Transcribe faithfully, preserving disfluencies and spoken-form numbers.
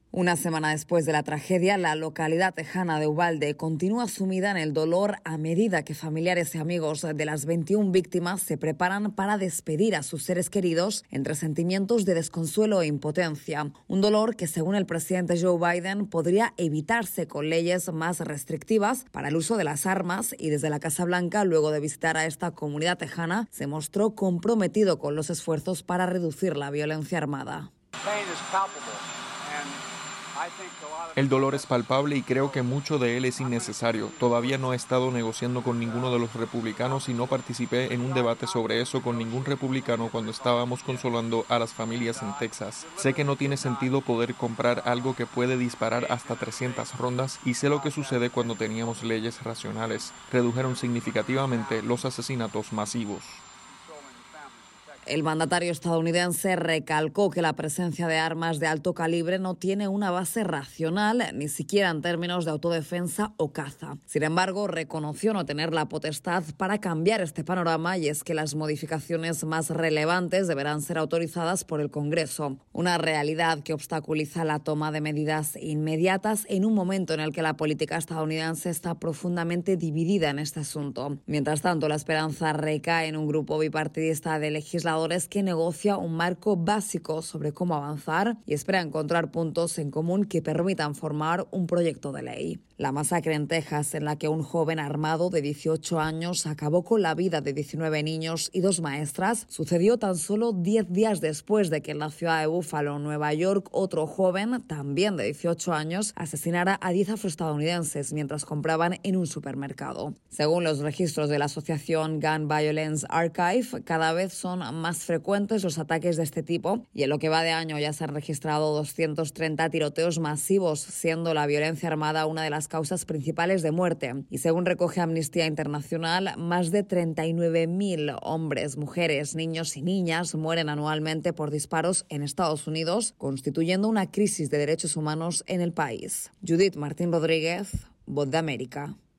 Una semana después de la tragedia, la localidad tejana de Uvalde continúa sumida en el dolor a medida que familiares y amigos de las veintiuna víctimas se preparan para despedir a sus seres queridos entre sentimientos de desconsuelo e impotencia. Un dolor que, según el presidente Joe Biden, podría evitarse con leyes más restrictivas para el uso de las armas, y desde la Casa Blanca, luego de visitar a esta comunidad tejana, se mostró comprometido con los esfuerzos para reducir la violencia armada. El dolor es palpable y creo que mucho de él es innecesario. Todavía no he estado negociando con ninguno de los republicanos y no participé en un debate sobre eso con ningún republicano cuando estábamos consolando a las familias en Texas. Sé que no tiene sentido poder comprar algo que puede disparar hasta trescientas rondas y sé lo que sucede cuando teníamos leyes racionales. Redujeron significativamente los asesinatos masivos. El mandatario estadounidense recalcó que la presencia de armas de alto calibre no tiene una base racional, ni siquiera en términos de autodefensa o caza. Sin embargo, reconoció no tener la potestad para cambiar este panorama, y es que las modificaciones más relevantes deberán ser autorizadas por el Congreso. Una realidad que obstaculiza la toma de medidas inmediatas en un momento en el que la política estadounidense está profundamente dividida en este asunto. Mientras tanto, la esperanza recae en un grupo bipartidista de legisladores que negocia un marco básico sobre cómo avanzar y espera encontrar puntos en común que permitan formar un proyecto de ley. La masacre en Texas, en la que un joven armado de dieciocho años acabó con la vida de diecinueve niños y dos maestras, sucedió tan solo diez días después de que en la ciudad de Buffalo, Nueva York, otro joven, también de dieciocho años, asesinara a diez afroestadounidenses mientras compraban en un supermercado. Según los registros de la asociación Gun Violence Archive, cada vez son más frecuentes los ataques de este tipo, y en lo que va de año ya se han registrado doscientos treinta tiroteos masivos, siendo la violencia armada una de las causas principales de muerte. Y según recoge Amnistía Internacional, más de treinta y nueve mil hombres, mujeres, niños y niñas mueren anualmente por disparos en Estados Unidos, constituyendo una crisis de derechos humanos en el país. Judith Martín Rodríguez, Voz de América.